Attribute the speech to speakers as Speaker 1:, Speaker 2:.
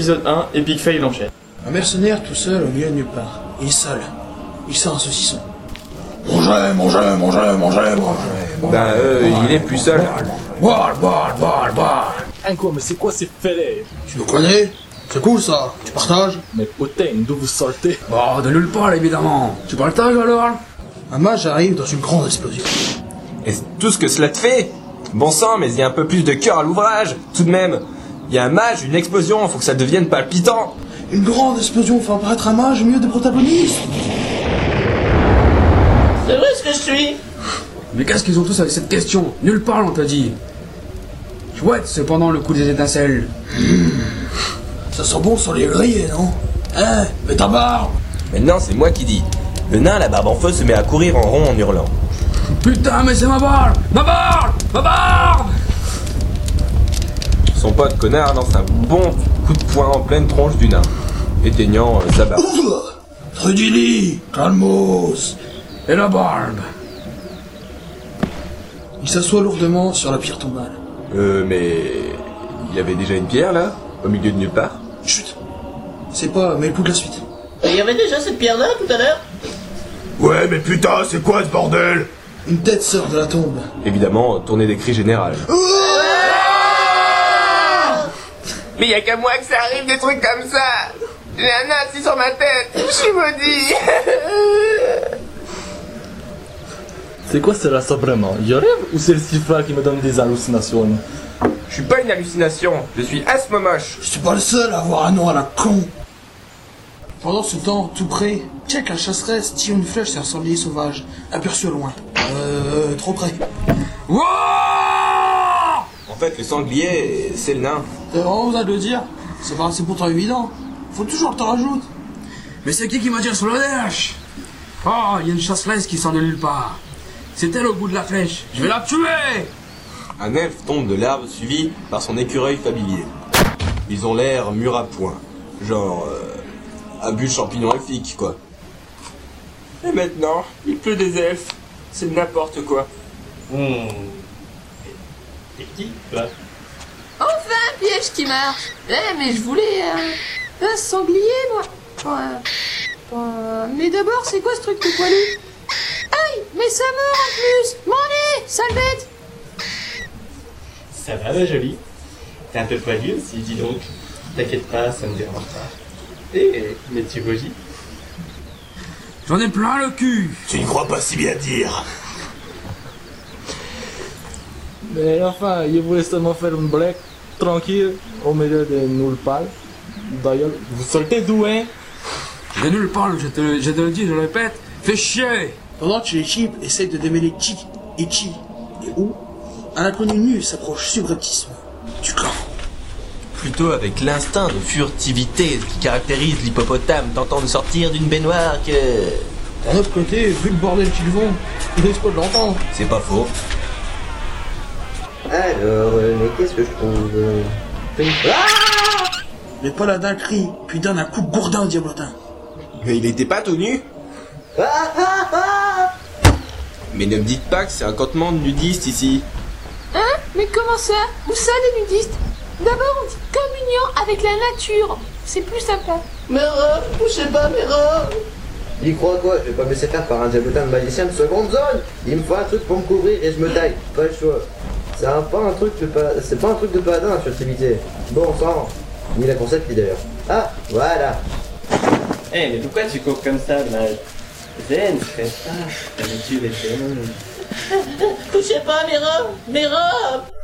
Speaker 1: l'épisode 1, Epic Fail enchaîne.
Speaker 2: Un mercenaire tout seul au milieu de nulle part. Il est seul. Il sort un saucisson. Mangez, mangez, mangez, mangez, mangez.
Speaker 3: Il est plus seul.
Speaker 2: Boire.
Speaker 4: Hein quoi, mais c'est quoi ces fêlés?
Speaker 2: Tu nous connais? C'est cool ça. Tu partages?
Speaker 4: Mais putain, d'où vous sortez?
Speaker 3: Oh, de nulle part, évidemment. Tu partages alors?
Speaker 2: Un mage arrive dans une grande explosion.
Speaker 5: Et c'est tout ce que cela te fait? Bon sang, mais il y a un peu plus de cœur à l'ouvrage, tout de même. Il y a un mage, une explosion, faut que ça devienne palpitant.
Speaker 2: Une grande explosion fait apparaître un mage au milieu des protagonistes.
Speaker 6: C'est vrai ce que je suis.
Speaker 3: Mais qu'est-ce qu'ils ont tous avec cette question? Nulle part, on t'a dit. Chouette, cependant, le coup des étincelles.
Speaker 2: Ça sent bon sur les grillés, non? Hein? Mais ta barbe!
Speaker 5: Maintenant, c'est moi qui dis. Le nain, la barbe en feu, se met à courir en rond en hurlant.
Speaker 3: Putain, mais c'est ma barbe! Ma barbe! Ma barbe!
Speaker 5: Son pote connard lance un bon coup de poing en pleine tronche du nain, éteignant sa barbe.
Speaker 2: Trudili! Calmos!
Speaker 3: Et la barbe?
Speaker 2: Il s'assoit lourdement sur la pierre tombale.
Speaker 5: Mais... Il y avait déjà une pierre, là? Au milieu de nulle part?
Speaker 2: Chut! C'est pas, mais écoute la suite.
Speaker 6: Il y avait déjà cette pierre-là tout à l'heure.
Speaker 7: Ouais, mais putain, c'est quoi ce bordel?
Speaker 2: Une tête sort de la tombe.
Speaker 5: Évidemment, tournée des cris générales.
Speaker 8: Mais y a qu'à moi que ça arrive des trucs comme ça. J'ai un assis sur ma tête. Je suis maudit.
Speaker 4: C'est quoi cela ça vraiment? Je rêve ou c'est le sifflet qui me donne des hallucinations?
Speaker 5: Je suis pas une hallucination, je suis asthmomoche.
Speaker 2: Je suis pas le seul à avoir un nom à la con. Pendant ce temps, tout près, check la chasseresse tire une flèche sur un sanglier sauvage, aperçu au loin. Trop près.
Speaker 3: Wouah!
Speaker 5: En fait, le sanglier, c'est le nain.
Speaker 2: T'as vraiment besoin de le dire? C'est pourtant évident. Faut toujours que t'en rajoutes.
Speaker 3: Mais c'est qui m'a tiré sur le derche? Oh, il y a une chasseresse qui sort de nulle part. C'est elle au bout de la flèche. Je vais la tuer!
Speaker 5: Un elfe tombe de l'arbre suivi par son écureuil familier. Ils ont l'air mûrs à point. Genre... un but de champignon elfique, quoi.
Speaker 8: Et maintenant, il pleut des elfes. C'est n'importe quoi.
Speaker 1: Et qui, là?
Speaker 9: Enfin un piège qui marche. Mais je voulais un sanglier, moi. Mais d'abord, c'est quoi ce truc tout poilu? Aïe, mais ça meurt en plus. M'en est, sale bête.
Speaker 1: Ça va, ma jolie? T'es un peu poilu aussi, dis donc. T'inquiète pas, ça me dérange pas. Mais tu rougis?
Speaker 3: J'en ai plein le cul!
Speaker 7: Tu ne crois pas si bien dire.
Speaker 4: Mais enfin, je voulais seulement faire une blague tranquille au milieu de nulle part. D'ailleurs, vous sortez d'où, hein?
Speaker 3: De nulle part, je te le dis, je le répète, fais chier!
Speaker 2: Pendant que les chips essayent de démêler qui et qui et où, un inconnu nu s'approche subrepticement du clan.
Speaker 5: Plutôt avec l'instinct de furtivité qui caractérise l'hippopotame tentant de sortir d'une baignoire que...
Speaker 2: D'un autre côté, vu le bordel qu'ils vont, il risque pas de l'entendre.
Speaker 5: C'est pas faux.
Speaker 10: Alors, mais qu'est-ce que je trouve
Speaker 2: Le paladin crie, puis donne un coup de gourdin au diablotin.
Speaker 5: Mais il était pas tout nu? Mais ne me dites pas que c'est un campement de nudistes ici.
Speaker 9: Hein? Mais comment ça? Où ça, les nudistes? D'abord, on dit communion avec la nature. C'est plus sympa.
Speaker 6: Mera, touchez pas, Mera.
Speaker 10: Il croit quoi? Je vais pas me laisser faire par un diablotin de magicien de seconde zone. Il me faut un truc pour me couvrir et je me taille. Pas le choix. C'est pas un truc de paladin, la furtivité. Bon sang. Ni la concept d'ailleurs. Ah, voilà.
Speaker 1: Mais pourquoi tu cours comme ça, mal? Zen, serait pas. T'as tué les démons.
Speaker 6: Touchez pas, Mera. Mera.